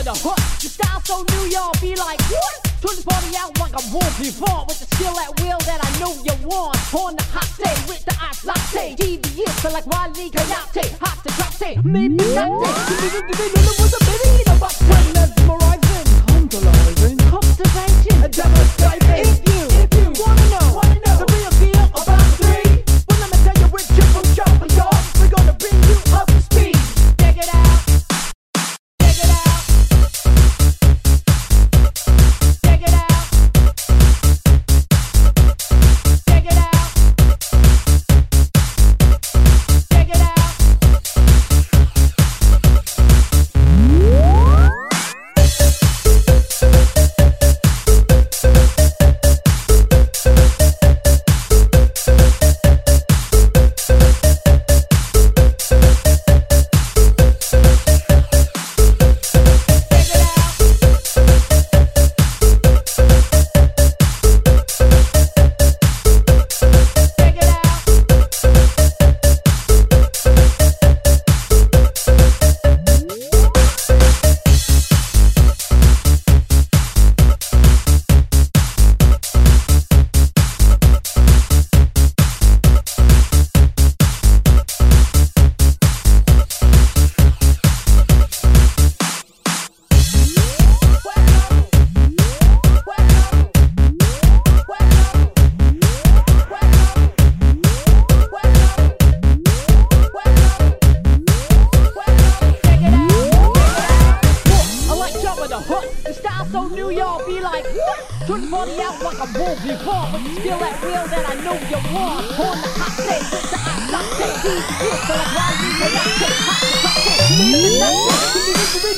with a hook. The style so new, y'all be like, what? Turn this party out like a wolf before, with the skill at will that I know you want. On the hot day with the ice latte, devious, feel like Wile E. Coyote, hot to drop day, maybe not day. It was a minute, a box when mesmerizing, tantalizing, captivating, devastating. If you wanna know the real deal about three, well let me tell you we're triple sharp, y'all. We're gonna bring you up to speed. Check it out. Check it out. Check it out. Check it out. Check it out. Turn the party out like a wolf before, with the skill at will that I know you want. On the hot day with the ice latte, deep, feel like Wile E. Coyote, hot to drop day,